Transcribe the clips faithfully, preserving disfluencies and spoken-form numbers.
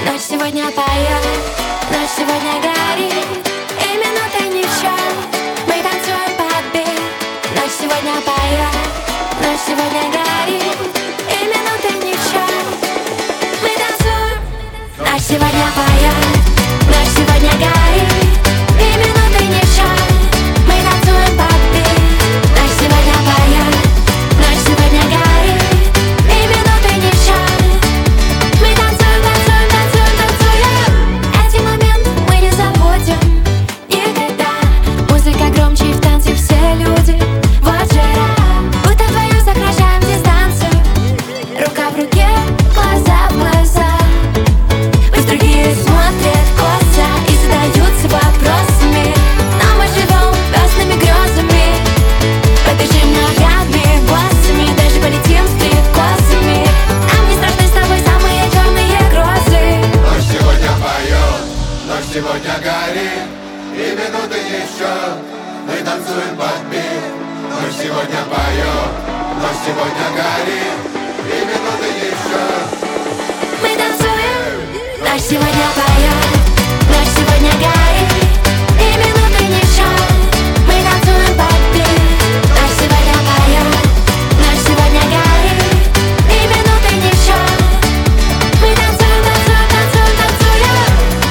Ночь сегодня поет, ночь сегодня горит, и минуты не в счет. Мы танцуем под бит. Ночь сегодня поет, ночь сегодня горит, и минуты не в счет. Мы танцуем. Ночь сегодня поет, ночь сегодня горит, и минуты не в счет. Мы танцуем под бит. Ночь сегодня поет, ночь сегодня горит, и минуты не в счет. Мы танцуем, танцуем, танцуем, танцуем. Эти моменты мы не забудем никогда. Музыка громче, и в танце все люди. Вот жара, будто вдвоем сокращаем дистанцию. Рука в руке, глаза в глаза. Пусть другие смотрят в глаза и задаются вопросами, но мы живем разными грезами. Подышим ногами, глазами, даже полетим с прикосами. Нам не страшны с тобой самые черные грозы. Ночь сегодня поет, ночь сегодня горит, и минуты не в счет. Мы танцуем под бит. Ночь сегодня поет, ночь сегодня горит, и минуты не в счет. Мы танцуем. Ночь сегодня поет, ночь сегодня горит, и минуты не в счет. Мы танцуем под бит. Ночь сегодня поет, ночь сегодня горит, и минуты не в счет. Мы танцуем, танцуем, танцуем, танцуем.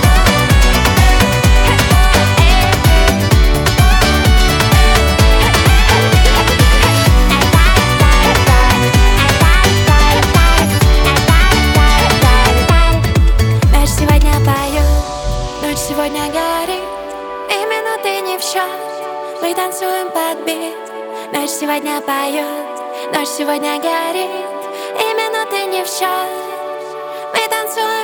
Ночь сегодня поет, ночь сегодня горит, и минуты не в счет. Мы танцуем под бит. Ночь сегодня поет, ночь сегодня горит, и минуты не в счет. Мы танцуем.